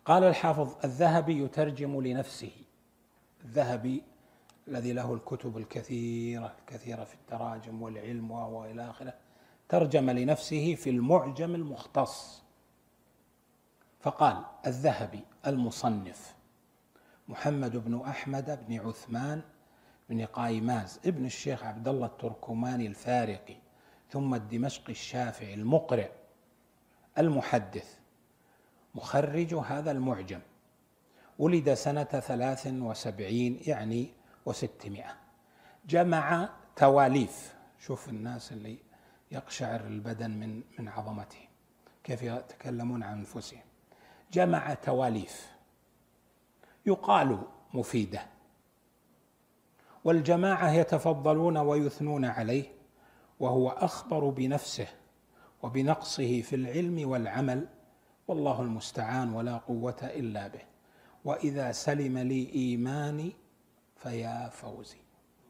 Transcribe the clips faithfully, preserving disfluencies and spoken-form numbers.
قال الحافظ الذهبي يترجم لنفسه، الذهبي الذي له الكتب الكثيرة الكثيرة في التراجم والعلم وإلى آخره، ترجم لنفسه في المعجم المختص، فقال الذهبي المصنف محمد بن أحمد بن عثمان بن قايماز ابن الشيخ عبد الله التركماني الفارقي ثم الدمشقي الشافعي المقرئ المحدث مخرج هذا المعجم، ولد سنة ثلاث وسبعين يعني وستمائة، جمع تواليف. شوف الناس اللي يقشعر البدن من من عظمته كيف يتكلمون عن أنفسهم. جمع تواليف يقال مفيدة، والجماعة يتفضلون ويثنون عليه، وهو أخبر بنفسه وبنقصه في العلم والعمل، والله المستعان ولا قوة إلا به. وإذا سلم لي إيماني فيا فوزي.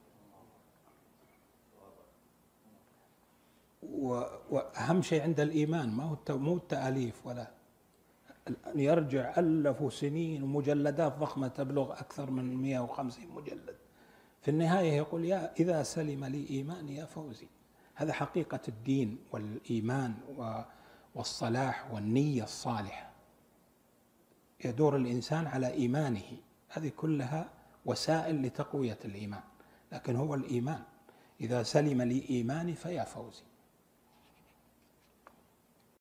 وأهم شيء عند الإيمان ما هو مو التأليف، ولا يرجع ألف سنين ومجلدات ضخمة تبلغ أكثر من مئة وخمسين مجلد، في النهاية يقول يا إذا سلم لي إيماني يا فوزي. هذا حقيقة الدين والإيمان والصلاح والنية الصالحة، يدور الإنسان على إيمانه، هذه كلها وسائل لتقوية الإيمان، لكن هو الإيمان إذا سلم لي إيماني فيا فوزي.